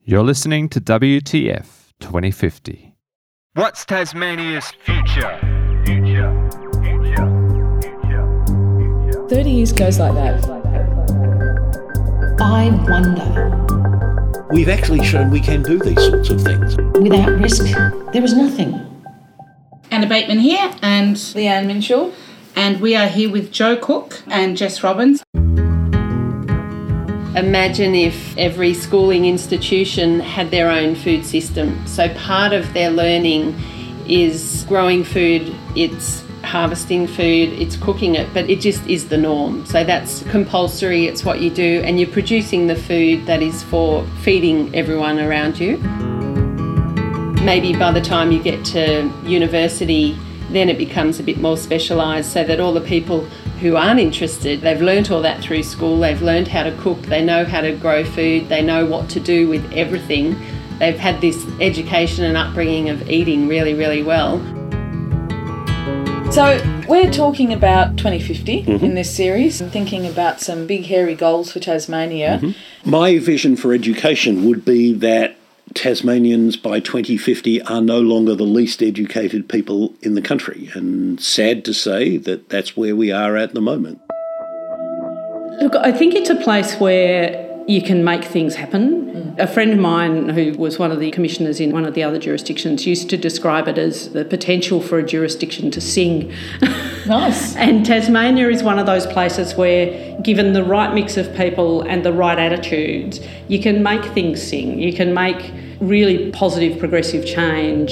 You're listening to WTF 2050. What's Tasmania's future? 30 years goes like that. I wonder. We've actually shown we can do these sorts of things. Without risk, there is nothing. Anna Bateman here and Leanne Minshaw. And we are here with Joe Cook and Jess Robbins. Imagine if every schooling institution had their own food system. So part of their learning is growing food, it's harvesting food, it's cooking it, but it just is the norm. So that's compulsory, it's what you do, and you're producing the food that is for feeding everyone around you. Maybe by the time you get to university, then it becomes a bit more specialised so that all the people who aren't interested, they've learnt all that through school, they've learned how to cook, they know how to grow food, they know what to do with everything. They've had this education and upbringing of eating really, really well. So we're talking about 2050 in this series, and thinking about some big hairy goals for Tasmania. My vision for education would be that Tasmanians by 2050 are no longer the least educated people in the country, and sad to say that that's where we are at the moment. Look, I think it's a place where you can make things happen. A friend of mine who was one of the commissioners in one of the other jurisdictions used to describe it as the potential for a jurisdiction to sing. Nice. And Tasmania is one of those places where, given the right mix of people and the right attitudes, you can make things sing. You can make really positive, progressive change.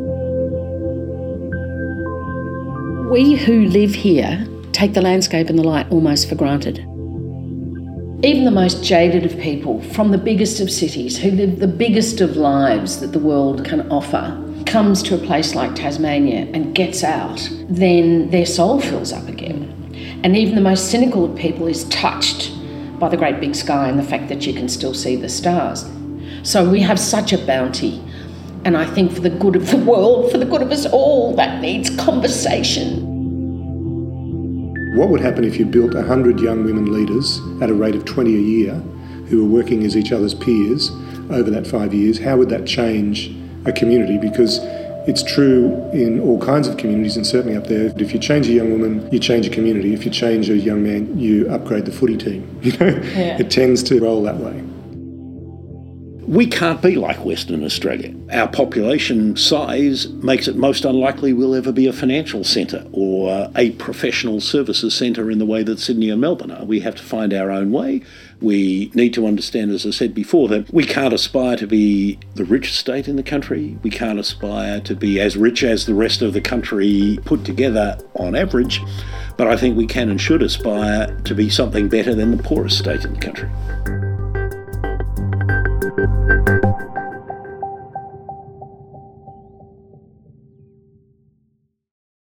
We who live here take the landscape and the light almost for granted. Even the most jaded of people from the biggest of cities who live the biggest of lives that the world can offer comes to a place like Tasmania and gets out, then their soul fills up again. And even the most cynical of people is touched by the great big sky and the fact that you can still see the stars. So we have such a bounty, and I think for the good of the world, for the good of us all, that needs conversation. What would happen if you built 100 young women leaders at a rate of 20 a year who were working as each other's peers over that 5 years? How would that change a community? Because it's true in all kinds of communities, and certainly up there, if you change a young woman, you change a community. If you change a young man, you upgrade the footy team. It tends to roll that way. We can't be like Western Australia. Our population size makes it most unlikely we'll ever be a financial centre or a professional services centre in the way that Sydney and Melbourne are. We have to find our own way. We need to understand, as I said before, that we can't aspire to be the richest state in the country. We can't aspire to be as rich as the rest of the country put together on average. But I think we can and should aspire to be something better than the poorest state in the country.